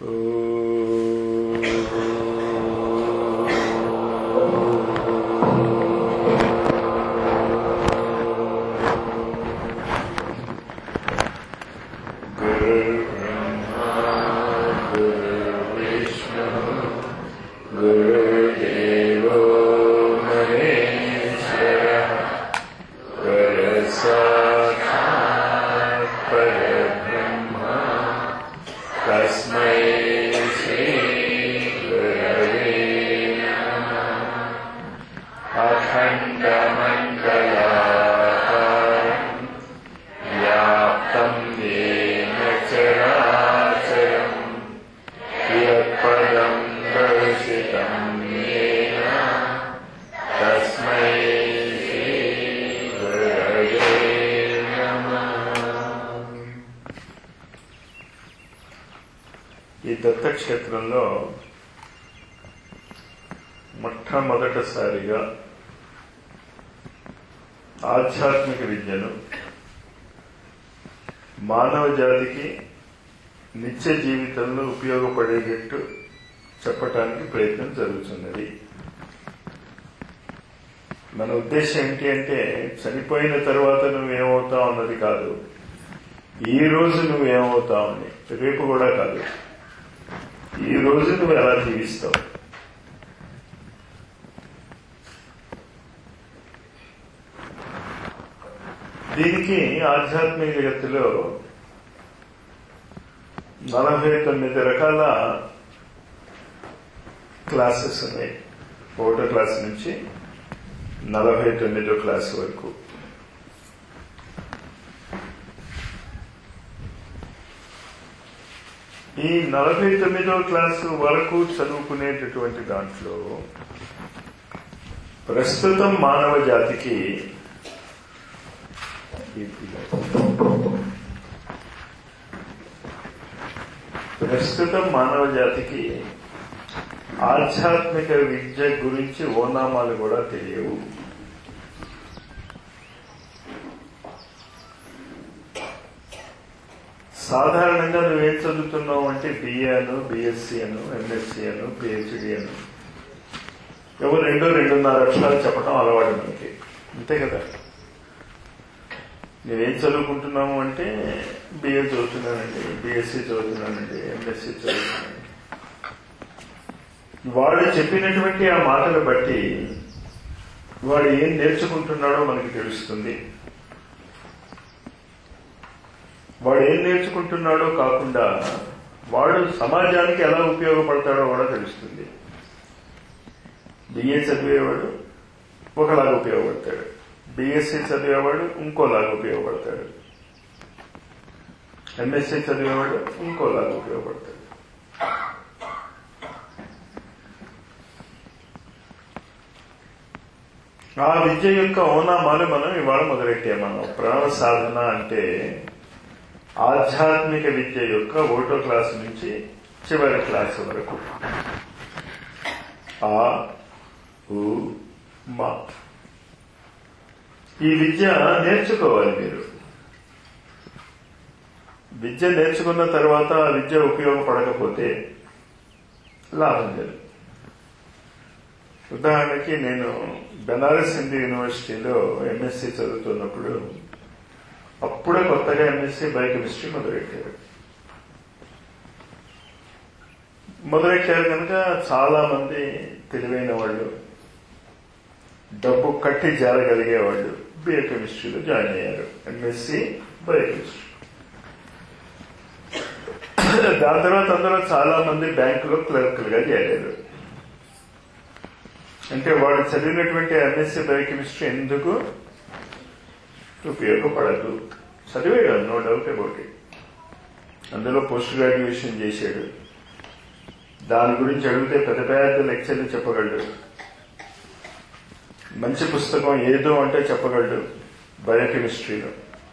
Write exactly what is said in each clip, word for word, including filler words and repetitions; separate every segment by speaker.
Speaker 1: ఈ దత్తక్షేత్రంలో మొట్టమొదటిసారిగా ఆధ్యాత్మిక విద్యను మానవ జాతికి నిత్య జీవితంలో ఉపయోగపడేటట్టు చెప్పటానికి ప్రయత్నం జరుగుతున్నది. మన ఉద్దేశం ఏంటి అంటే చనిపోయిన తర్వాత నువ్వేమవుతావు అన్నది కాదు, ఈ రోజు నువ్వేమవుతావు అని, రేపు కూడా కాదు, ఈ రోజు నువ్వు ఎలా జీవిస్తావు. దీనికి ఆధ్యాత్మిక జగత్తులో నలభై తొమ్మిది రకాల క్లాసెస్ ఉన్నాయి. ఒకటో క్లాస్ నుంచి నలభై తొమ్మిదో క్లాస్ వరకు. ఈ నలభై తొమ్మిదో క్లాసు వరకు చదువుకునేటటువంటి దాంట్లో ప్రస్తుతం మానవ జాతికి ప్రస్తుతం మానవ జాతికి ఆధ్యాత్మిక విద్య గురించి ఓనామాలు కూడా తెలియవు. సాధారణంగా నువ్వేం చదువుతున్నావు అంటే బిఏ అను, బిఎస్సీ అను, ఎంఎస్సీ అను, పిహెచ్డి అను, ఎవరు రెండో రెండున్నర అక్షరాలు చెప్పడం అలవాటు మనకి, అంతే కదా. నేనేం చదువుకుంటున్నాము అంటే బిఏ చదువుతున్నానండి, బిఎస్సీ చదువుతున్నానండి, ఎంఎస్సీ చదువుతున్నానండి. వాడు చెప్పినటువంటి ఆ మాటలు బట్టి వాడు ఏం నేర్చుకుంటున్నాడో మనకి తెలుస్తుంది. వాడు ఏం నేర్చుకుంటున్నాడో కాకుండా వాడు సమాజానికి ఎలా ఉపయోగపడతాడో కూడా తెలుస్తుంది. బిఏ చదివేవాడు ఒకలాగా ఉపయోగపడతాడు, బిఎస్సీ చదివేవాడు ఇంకోలాగా ఉపయోగపడతాడు, ఎంఎస్సీ చదివేవాడు ఇంకోలాగా ఉపయోగపడతాడు. ఆ విద్య యొక్క ఓనామాలు మనం ఇవాళ మొదలెట్టామన్నాం. ప్రాణ సాధన అంటే ఆధ్యాత్మిక విద్య యొక్క ఒకటో క్లాసు నుంచి చివరి క్లాసు వరకు. ఆ ఉ మా ఈ విద్య నేర్చుకోవాలి మీరు. విద్య నేర్చుకున్న తర్వాత ఆ విద్య ఉపయోగపడకపోతే లాభం లేదు. ఉదాహరణకి నేను బెనారస్ హిందూ యూనివర్సిటీలో ఎంఎస్సీ చదువుతున్నప్పుడు అప్పుడే కొత్తగా ఎంఎస్సీ బయోకెమిస్ట్రీ మొదలెట్టారు. మొదలెట్టారు కనుక చాలా మంది తెలివైన వాళ్ళు, డబ్బు కట్టి జారగలిగేవాళ్ళు బయోకెమిస్ట్రీలో జాయిన్ అయ్యారు, ఎంఎస్సీ బయోకెమిస్ట్రీ. దాని తర్వాత అందులో చాలా మంది బ్యాంకులో క్లర్కులుగా చేరారు. అంటే వాడు చదివినటువంటి ఎంఎస్సీ బయోకెమిస్ట్రీ ఎందుకు ఉపయోగపడదు. చదివాడు, నో డౌట్ అబౌట్ ఇట్. అందులో పోస్ట్ గ్రాడ్యుయేషన్ చేశాడు, దాని గురించి అడిగితే పెద్ద పెద్ద లెక్చర్లు చెప్పగలడు, మంచి పుస్తకం ఏదో అంటే చెప్పగలడు బయోకెమిస్ట్రీలో.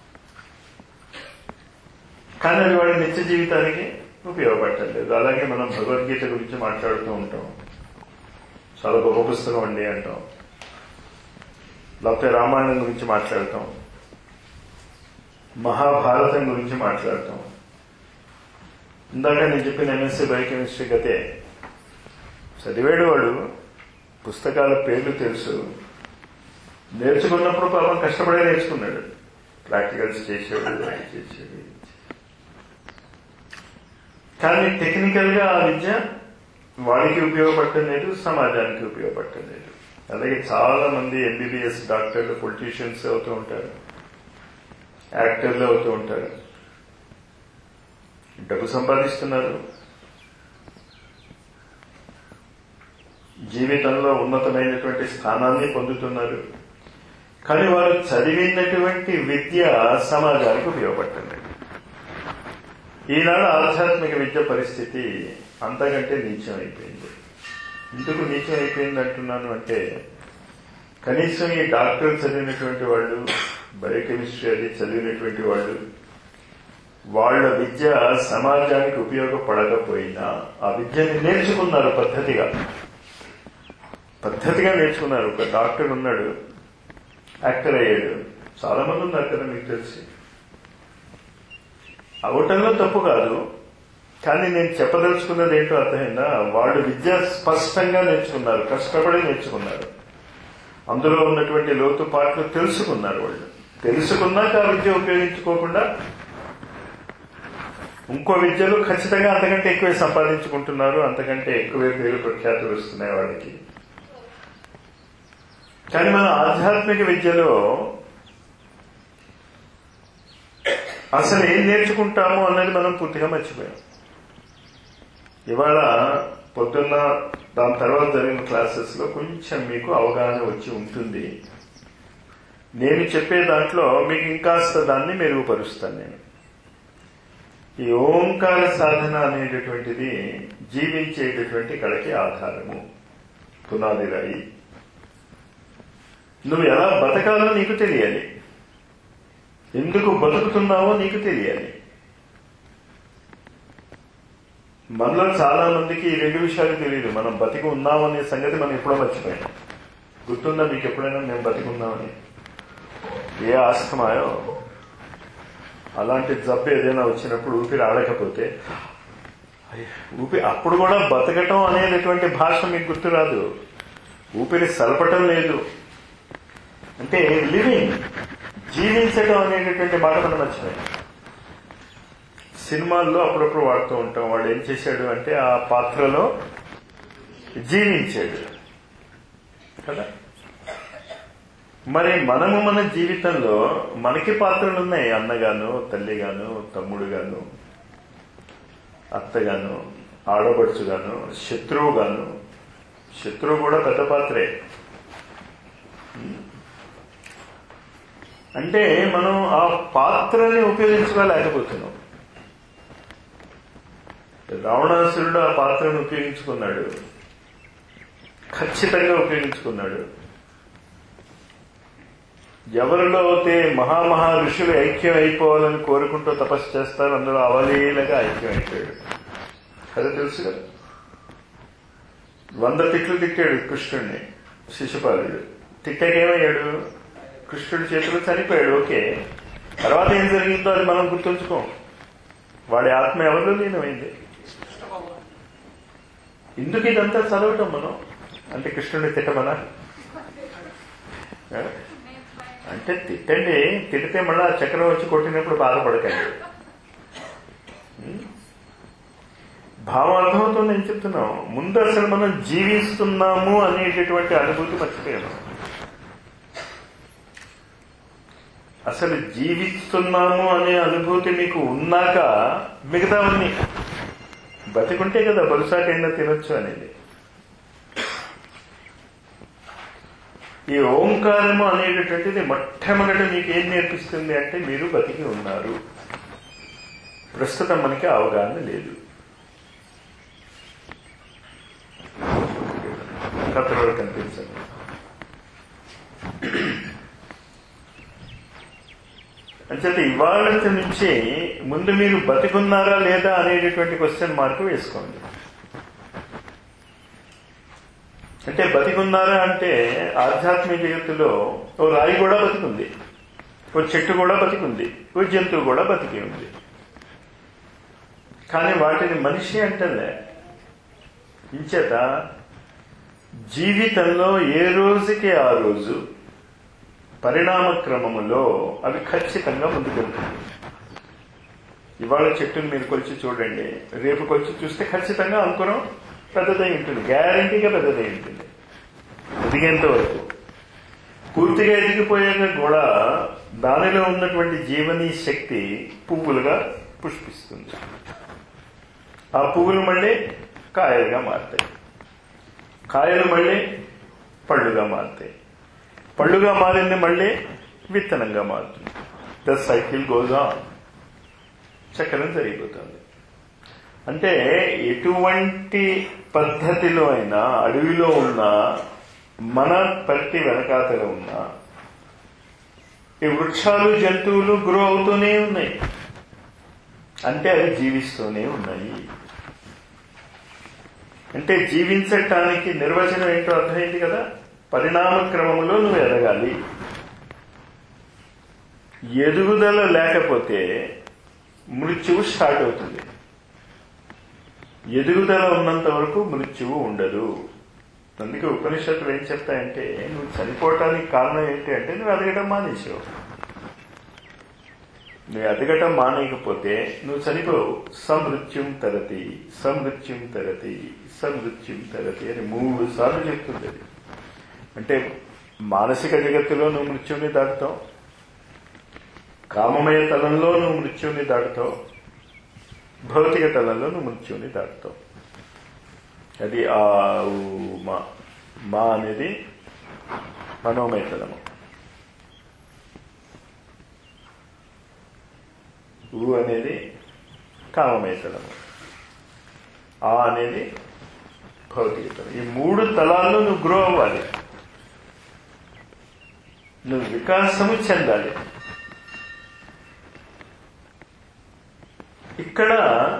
Speaker 1: కానీ అది వాడి నిత్య జీవితానికి ఉపయోగపడలేదు. అలాగే మనం భగవద్గీత గురించి మాట్లాడుతూ ఉంటాం, చాలా గొప్ప పుస్తకం అండి అంటాం, లేకపోతే రామాయణం గురించి మాట్లాడతాం, మహాభారతం గురించి మాట్లాడతాం. ఇందాక నేను చెప్పిన ఎంఎస్సీ బయోకెమిస్ట్రీ గతే చదివాడు వాడు, పుస్తకాల పేర్లు తెలుసు, నేర్చుకున్నప్పుడు పాపం కష్టపడే నేర్చుకున్నాడు, ప్రాక్టికల్స్ చేసాడు, చేసాడు. కానీ టెక్నికల్ గా ఆ విద్య వాడికి ఉపయోగపడటం లేదు, సమాజానికి ఉపయోగపడటం లేదు. అలాగే చాలా మంది ఎంబీబీఎస్ డాక్టర్లు పొలిటీషియన్స్ అవుతూ ఉంటారు, యాక్టర్లు అవుతూ ఉంటారు, డబ్బు సంపాదిస్తున్నారు, జీవితంలో ఉన్నతమైనటువంటి స్థానాన్ని పొందుతున్నారు. కానీ వారు చదివినటువంటి విద్య సమాజానికి ఉపయోగపడుతుంది. ఈనాడు ఆధ్యాత్మిక విద్య పరిస్థితి అంతకంటే నీచం అయిపోయింది. ఎందుకు నీచం అయిపోయింది అంటున్నాను అంటే, కనీసం ఈ డాక్టర్ చదివినటువంటి వాళ్ళు, బయోకెమిస్ట్రీ అది చదివినటువంటి వాళ్ళు, వాళ్ళ విద్య సమాజానికి ఉపయోగపడకపోయినా ఆ విద్యని నేర్చుకున్నారు, పద్ధతిగా పద్ధతిగా నేర్చుకున్నారు. ఒక డాక్టర్ ఉన్నాడు, యాక్టర్ అయ్యాడు, చాలా మంది ఉన్నారు కదా మీకు తెలిసి. అవటంలో తప్పు కాదు, కానీ నేను చెప్పదలుచుకున్నది ఏంటో అర్థమైందా? వాళ్ళు విద్య స్పష్టంగా నేర్చుకున్నారు, కష్టపడి నేర్చుకున్నారు, అందులో ఉన్నటువంటి లోతుపాట్లు తెలుసుకున్నారు. వాళ్ళు తెలుసుకున్నాక ఆ విద్య ఉపయోగించుకోకుండా ఇంకో విద్యలు ఖచ్చితంగా అంతకంటే ఎక్కువే సంపాదించుకుంటున్నారు, అంతకంటే ఎక్కువే పేరు ప్రఖ్యాతులు వస్తున్నాయి వాళ్ళకి. కానీ మన ఆధ్యాత్మిక విద్యలో అసలు ఏం నేర్చుకుంటాము అన్నది మనం పూర్తిగా మర్చిపోయాం. ఇవాళ పొద్దున్న దాని తర్వాత జరిగిన క్లాసెస్ లో కొంచెం మీకు అవగాహన వచ్చి ఉంటుంది. నేను చెప్పే దాంట్లో మీకు ఇంకాస్త దాన్ని మెరుగుపరుస్తాను. నేను ఈ ఓంకార సాధన అనేటటువంటిది జీవించేటటువంటి కళకి ఆధారము, పునాది రాయి. నువ్వు ఎలా బతకాలో నీకు తెలియాలి, ఎందుకు బతుకుతున్నావో నీకు తెలియాలి. మనలో చాలా మందికి ఈ రెండు విషయాలు తెలియదు. మనం బతికి ఉన్నామనే సంగతి మనం ఎప్పుడో మర్చిపోయాం. గుర్తుందా మీకు ఎప్పుడైనా మేము బతికి ఉన్నామని? ఏ ఆస్తమాయో అలాంటి జబ్బు ఏదైనా వచ్చినప్పుడు ఊపిరి ఆడకపోతే ఊపిరి అప్పుడు కూడా బతకటం అనేటటువంటి భాష మీకు గుర్తురాదు. ఊపిరి సలపటం లేదు అంటే లివింగ్, జీవించడం అనేటటువంటి మాట మనం మర్చిపోయాం. సినిమాల్లో అప్పుడప్పుడు వాడుతూ ఉంటాం. వాడు ఏం చేశాడు అంటే ఆ పాత్రలో జీవించాడు కదా. మరి మనము మన జీవితంలో మనకి పాత్రలు ఉన్నాయి. అన్నగాను, తల్లిగాను, తమ్ముడుగాను, అత్తగాను, ఆడపడుచుగాను, శత్రువుగాను. శత్రువు కూడా పెద్ద పాత్రే. అంటే మనం ఆ పాత్రని ఉపయోగించుకోలేకపోతున్నాం. రావణాసురుడు ఆ పాత్రను ఉపయోగించుకున్నాడు, ఖచ్చితంగా ఉపయోగించుకున్నాడు. ఎవరిలో అయితే మహామహా ఋషులు ఐక్యం అయిపోవాలని కోరుకుంటూ తపస్సు చేస్తారు, అందులో అవలీలగా ఐక్యం అయిపోయాడు కదా. తెలుసు కదా, వంద తిట్లు తిట్టాడు కృష్ణుడిని శిశుపాలుడు. తిట్టాకేమయ్యాడు? కృష్ణుడి చేతిలో చనిపోయాడు. ఓకే, తర్వాత ఏం జరిగిందో అది మనం గుర్తుంచుకోం. వాడి ఆత్మ ఎవరిలో లీనమైంది. ఎందుకు ఇదంతా చదవటం మనం అంటే కృష్ణుడిని తిట్టమనా అంటే? తిట్టండి, తిడితే మళ్ళా చక్రం వచ్చి కొట్టినప్పుడు బాధపడకండి. భావం అర్థమవుతుంది నేను చెప్తున్నాం. ముందు అసలు మనం జీవిస్తున్నాము అనేటటువంటి అనుభూతి మర్చిపోయాము. అసలు జీవిస్తున్నాము అనే అనుభూతి మీకు ఉన్నాక మిగతావన్నీ బతికుంటే కదా బలుసాకైనా తినొచ్చు అనేది. ఈ ఓంకారము అనేటటువంటిది మొట్టమొదటి మీకు ఏం నేర్పిస్తుంది అంటే మీరు బతికి ఉన్నారు. ప్రస్తుతం మనకి అవగాహన లేదు. కథలో కనిపించండి. అంచేత ఇవాళ నుంచి ముందు మీరు బతికున్నారా లేదా అనేటటువంటి క్వశ్చన్ మార్క్ వేసుకోండి. అంటే బతికున్నారా అంటే ఆధ్యాత్మిక జగత్తులో ఓ రాయి కూడా బతికుంది, ఓ చెట్టు కూడా బతికుంది, ఓ జంతువు కూడా బతికి ఉంది. కానీ వాటిని మనిషి అంటలే. ఇంచేత జీవితంలో ఏ రోజుకి ఆ రోజు పరిణామ క్రమములో అవి ఖచ్చితంగా ముందుకెళ్తుంది. ఇవాళ చెట్టును మీరు కొలిచి చూడండి, రేపు కొలిచి చూస్తే ఖచ్చితంగా అంకురం పెద్దదై ఉంటుంది, గ్యారంటీగా పెద్దదై ఉంటుంది. ఎదిగేంత వరకు పూర్తిగా ఎదిగిపోయాక కూడా దానిలో ఉన్నటువంటి జీవనీ శక్తి పువ్వులుగా పుష్పిస్తుంది. ఆ పువ్వులు మళ్ళీ కాయలుగా మారుతాయి, కాయలు మళ్ళీ పళ్ళుగా మారుతాయి, పళ్ళుగా మారింది మళ్ళీ విత్తనంగా మారుతుంది. ద సైకిల్ గోజ్ ఆన్, చక్రం జరిగిపోతుంది. అంటే ఎటువంటి పద్ధతిలో అయినా అడవిలో ఉన్న మన ప్రతి వెనకాతలో ఉన్న ఈ వృక్షాలు జంతువులు గ్రో అవుతూనే ఉన్నాయి, అంటే అవి జీవిస్తూనే ఉన్నాయి. అంటే జీవించటానికి నిర్వచనం ఏంటో అర్థమైంది కదా. పరిణామ క్రమంలో నువ్వు ఎదగాలి. ఎదుగుదల లేకపోతే మృత్యువు స్టార్ట్ అవుతుంది. ఎదుగుదల ఉన్నంత వరకు మృత్యువు ఉండదు. అందుకే ఉపనిషత్తులు ఏం చెప్తాయంటే, నువ్వు చనిపోవటానికి కారణం ఏంటి అంటే నువ్వు ఎదగటం మానేసావు. నువ్వు ఎదగటం మానేయకపోతే నువ్వు చనిపోవు. సమృత్యుం తరతి, సమృత్యుం తరతి, సమృత్యుం తరతి అని మూడు సార్లు చెప్తుంది. అది అంటే మానసిక జగత్తులో నువ్వు మృత్యువుని దాటుతావు, కామమయ తలంలో నువ్వు మృత్యువుని దాటుతావు, భౌతిక తలంలో నువ్వు మృత్యువుని దాటుతావు. అది ఆ మా మా అనేది మనోమయ తలము, ఊ అనేది కామమయ తలము, ఆ అనేది భౌతిక తలం. ఈ మూడు తలాల్లో నువ్వు గ్రో అవ్వాలి, నువ్వు వికాసము చెందాలి. ఇక్కడ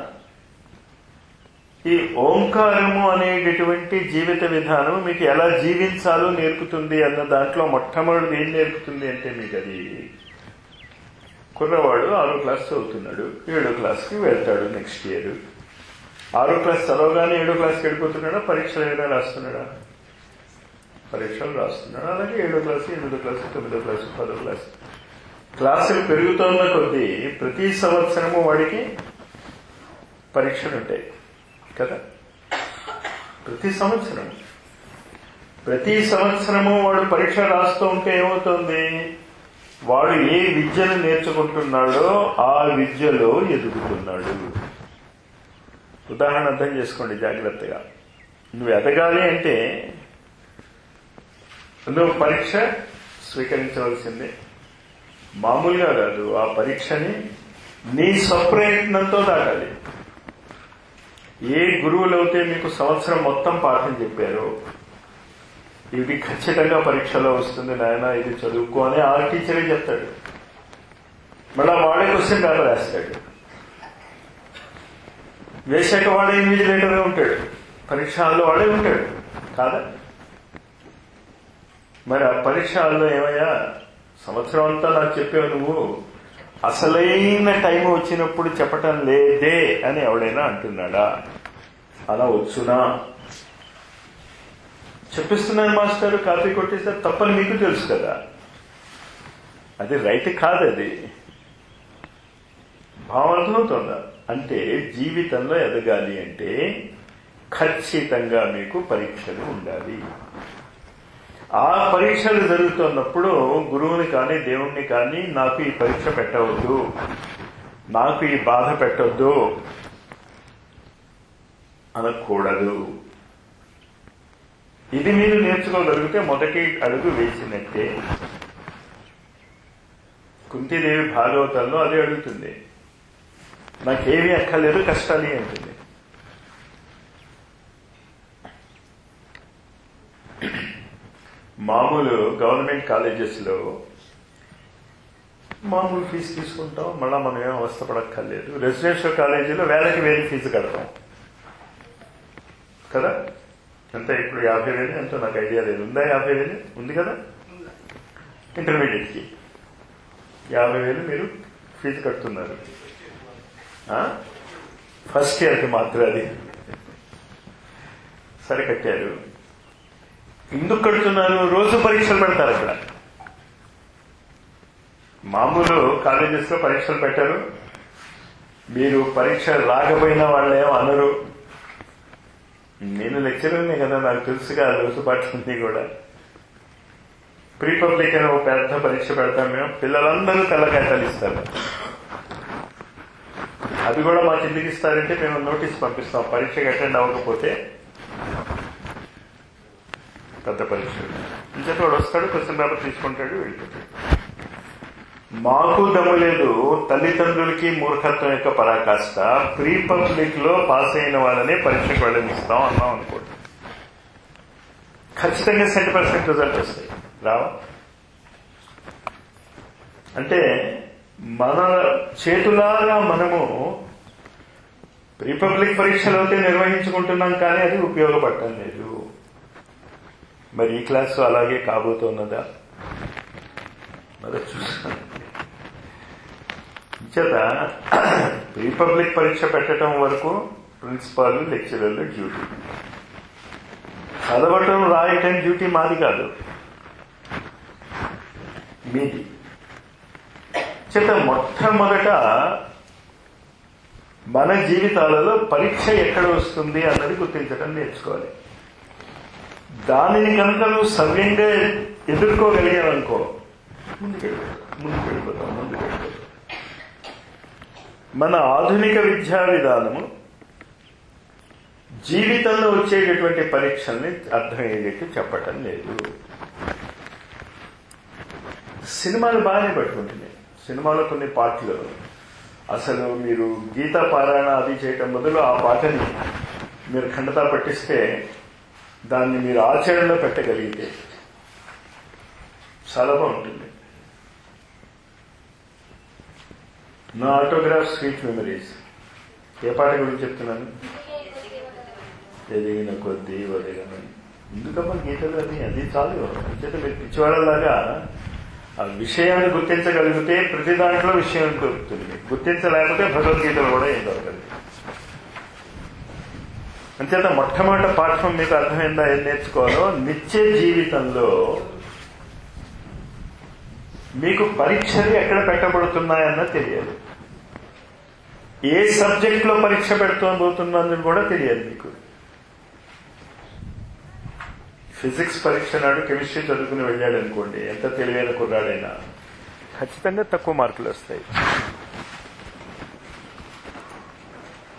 Speaker 1: ఈ ఓంకారము అనేటటువంటి జీవిత విధానం మీకు ఎలా జీవించాలో నేర్పుతుంది అన్న దాంట్లో మొట్టమొదటి ఏం నేర్పుతుంది అంటే, మీకు అది కుర్రవాడు ఆరో క్లాస్ చదువుతున్నాడు, ఏడో క్లాస్కి వెళ్తాడు నెక్స్ట్ ఇయర్. ఆరో క్లాస్ చదవగానే ఏడో క్లాస్కి వెళ్ళిపోతున్నాడా, పరీక్షలు ఏమైనా రాస్తున్నాడా? పరీక్షలు రాస్తున్నాడు. అలాగే ఏడో క్లాసు, ఎనిమిదో క్లాసు, తొమ్మిదో క్లాసు, పదో క్లాసు క్లాసులు పెరుగుతున్న కొద్దీ ప్రతి సంవత్సరము వాడికి పరీక్షలు ఉంటాయి కదా. ప్రతి సంవత్సరం ప్రతి సంవత్సరము వాడు పరీక్ష రాస్తూ ఉంటే ఏమవుతుంది, వాడు ఏ విద్యను నేర్చుకుంటున్నాడో ఆ విద్యలో ఎదుగుతున్నాడు. ఉదాహరణ అర్థం చేసుకోండి జాగ్రత్తగా. నువ్వు ఎదగాలి అంటే నువ్వు పరీక్ష స్వీకరించవలసిందే. మామూలుగా కాదు, ఆ పరీక్షని నీ స్వప్రయత్నంతో దాటాలి. ఏ గురువులైతే మీకు సంవత్సరం మొత్తం పాఠం చెప్పారో, ఇది ఖచ్చితంగా పరీక్షలో వస్తుంది నాయన, ఇది చదువుకో అని ఆ టీచరే చెప్తాడు. మళ్ళా వాడే క్వశ్చన్ పేపర్ వేస్తాడు. వేసాక వాడే ఇన్విజిలేటర్గా ఉంటాడు, పరీక్ష హాల్లో వాడే ఉంటాడు కాదా. మరి ఆ పరీక్ష హాల్లో ఏమయ్యా, సంవత్సరం అంతా నాకు చెప్పావు, నువ్వు అసలైన టైం వచ్చినప్పుడు చెప్పటం లేదే అని ఎవడైనా అంటున్నాడా? అలా వచ్చునా? చెప్పిస్తున్నాను మాస్టర్, కాపీ కొట్టేస్తే తప్పని మీకు తెలుసు కదా, అది రైట్ కాదు. అది భావం అర్థమవుతుందా? అంటే జీవితంలో ఎదగాలి అంటే ఖచ్చితంగా మీకు పరీక్షలు ఉండాలి. ఆ పరీక్షలు జరుగుతున్నప్పుడు గురువుని కానీ దేవుణ్ణి కానీ నాకు ఈ పరీక్ష పెట్టవద్దు, నాకు ఈ బాధ పెట్టవద్దు అనకూడదు. ఇది మీరు నేర్చుకోగలిగితే మొదటి అడుగు వేసినట్టే. కుంతీదేవి భాగవతంలో అదే అడుగుతుంది, నాకేమీ అక్కర్లేదు, కష్టాలు అంటుంది. మామూలు గవర్నమెంట్ కాలేజెస్లో మామూలు ఫీజు తీసుకుంటాం, మళ్ళీ మనం ఏం అవస్థపడక్కర్లేదు. రెసిడెన్షియల్ కాలేజీలో వేలకి వేలు ఫీజు కడతాం కదా. అంతే, ఇప్పుడు యాభై వేలు ఎంతో నాకు ఐడియా లేదు, ఉందా? యాభై వేలు ఉంది కదా. ఇంటర్మీడియట్కి యాభై వేలు మీరు ఫీజు కడుతున్నారు. ఫస్ట్ ఇయర్కి మాత్రం అది సరే కట్టారు. ఎందుకు కడుతున్నారు? రోజు పరీక్షలు పెడతారు అక్కడ. మామూలు కాలేజెస్ లో పరీక్షలు పెట్టారు. మీరు పరీక్ష రాకపోయినా వాళ్ళేం అనరు. నేను లెక్చరర్నే కదా, నాకు తెలుసుగా రోజు పాఠాన్ని కూడా. ప్రీ పబ్లిక్ అని ఒక పెద్ద పరీక్ష పెడతాం మేము. పిల్లలందరూ తెల్లకాయతాలు ఇస్తారు. అది కూడా మాకు ఎందుకు ఇస్తారంటే మేము నోటీస్ పంపిస్తాం, పరీక్షకి అటెండ్ అవ్వకపోతే పెద్ద పరీక్ష ఇంచేత వాడు వస్తాడు, క్వశ్చన్ పేపర్ తీసుకుంటాడు, వెళ్ళిపోతాడు. మాకు దమ్ము లేదు. తల్లిదండ్రులకి మూర్ఖత్వం యొక్క పరాకాష్ట. ప్రీ పబ్లిక్ లో పాస్ అయిన వాళ్ళనే పరీక్షకు వెళ్ళనిస్తాం అన్నాం అనుకోండి, ఖచ్చితంగా సెంటీ పర్సెంట్ రిజల్ట్ వస్తాయి. రావా? అంటే మన చేతులారా మనము ప్రీ పబ్లిక్ పరీక్షలు అయితే నిర్వహించుకుంటున్నాం, కానీ అది ఉపయోగపడటం లేదు. మరి ఈ క్లాసు అలాగే కాబోతున్నదా? మరి చూస్తాను. చేత ప్రీ పబ్లిక్ పరీక్ష పెట్టడం వరకు ప్రిన్సిపాల్ లెక్చరర్లు డ్యూటీ. చదవటం రాయటం డ్యూటీ మాది కాదు, మీది. చేత మొట్టమొదట మన జీవితాలలో పరీక్ష ఎక్కడ వస్తుంది అన్నది గుర్తించడం నేర్చుకోవాలి. దానిని కనుక నువ్వు సవ్యంగా ఎదుర్కోగలిగావనుకో, ముందుకెళ్ళిపోతాం ముందుకెళ్ళిపోతాం ముందుకెళ్ళిపోతాం మన ఆధునిక విద్యా విధానము జీవితంలో వచ్చేటటువంటి పరీక్షల్ని అర్థమయ్యేటట్టు చెప్పటం లేదు. సినిమాలు బాగానే పట్టుకుంటున్నాయి. సినిమాలో కొన్ని పాటలు అసలు మీరు గీతా పారాయణ అది చేయటం బదులు ఆ పాటని మీరు ఖండతా పట్టిస్తే, దాన్ని మీరు ఆచరణలో పెట్టగలిగితే చాలా బాగుంటుంది. నా ఆటోగ్రాఫ్ స్వీట్ మెమరీస్ ఏ పాట గురించి చెప్తున్నాను? ఎదిగిన కొద్దీ వదిలిన. ఎందుకమ్మా గీతలు అది అది చాలు. అంచేత మీరు పిచ్చివాళ్ళలాగా ఆ విషయాన్ని గుర్తించగలిగితే ప్రతి దాంట్లో విషయం దొరుకుతుంది. గుర్తించలేకపోతే భగవద్గీతలు కూడా ఏం దొరకదు. అంచేత మొట్టమొదటి పాఠం మీకు అర్థమైందా? ఏం నేర్చుకోవాలో. నిత్య జీవితంలో మీకు పరీక్షలు ఎక్కడ పెట్టబడుతున్నాయన్నది తెలియాలి. ఏ సబ్జెక్ట్ లో పరీక్ష పెడుతోబోతున్నది కూడా తెలియాలి మీకు. ఫిజిక్స్ పరీక్ష నాడు కెమిస్ట్రీ చదువుకుని వెళ్ళాడు అనుకోండి, ఎంత తెలివైన కుర్రాడైనా ఖచ్చితంగా తక్కువ మార్కులు వస్తాయి.